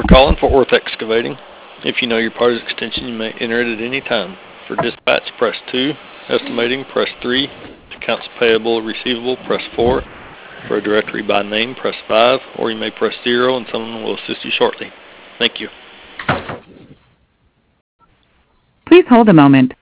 calling Fort Worth Excavating. If you know your party's extension, you may enter it at any time. For dispatch, press 2. Estimating, press 3. Accounts payable, receivable, press 4. For a directory by name, press 5. Or you may press 0 and someone will assist you shortly. Thank you. Please hold a moment.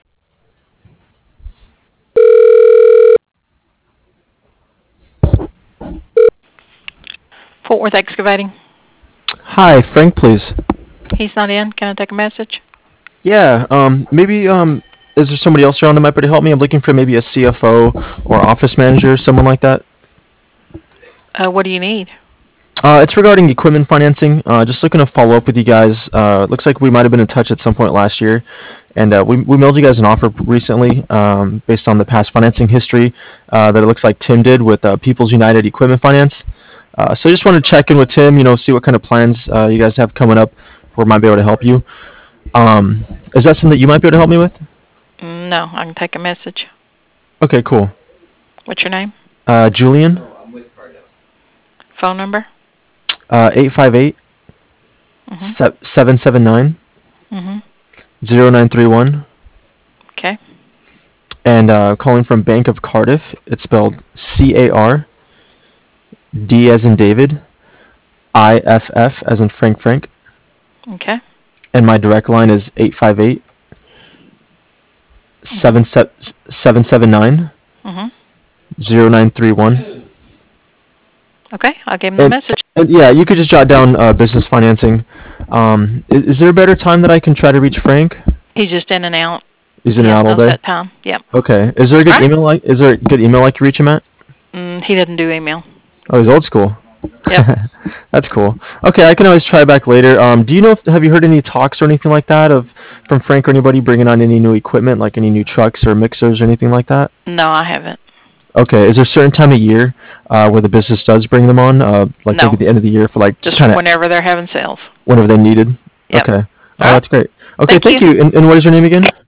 Fort Worth Excavating. Hi, Frank, please. He's not in. Can I take a message? Yeah, maybe, is there somebody else around that might be able to help me? I'm looking for maybe a CFO or office manager, someone like that. What do you need? It's regarding equipment financing. Just looking to follow up with you guys. Looks like we might have been in touch at some point last year, and we mailed you guys an offer recently, based on the past financing history, that it looks like Tim did with People's United Equipment Finance. So I just wanted to check in with Tim, see what kind of plans you guys have coming up where I might be able to help you. Is that something that you might be able to help me with? No, I can take a message. Okay, cool. What's your name? Julian. Phone number? 858 779 0931. Okay. And calling from Bank of Cardiff. It's spelled CAR, D as in David, IFF as in Frank. Okay. And my direct line is 858 779 0931. Okay, I'll give him the message. And yeah, you could just jot down business financing. Is there a better time that I can try to reach Frank? He's just in and out. He's in and out all day. That time. Yep. Okay. Is there a good email? Is there a good email I can reach him at? He doesn't do email. Oh, he's old school. Yep. That's cool. Okay, I can always try back later. Do you know have you heard any talks or anything like that from Frank or anybody bringing on any new equipment, like any new trucks or mixers or anything like that? No, I haven't. Okay. Is there a certain time of year where the business does bring them on? Like No. maybe the end of the year for like Just whenever they're having sales. whenever they needed? Yep. Okay. Oh, right. that's great. Okay, Thank thank you. And what is your name again?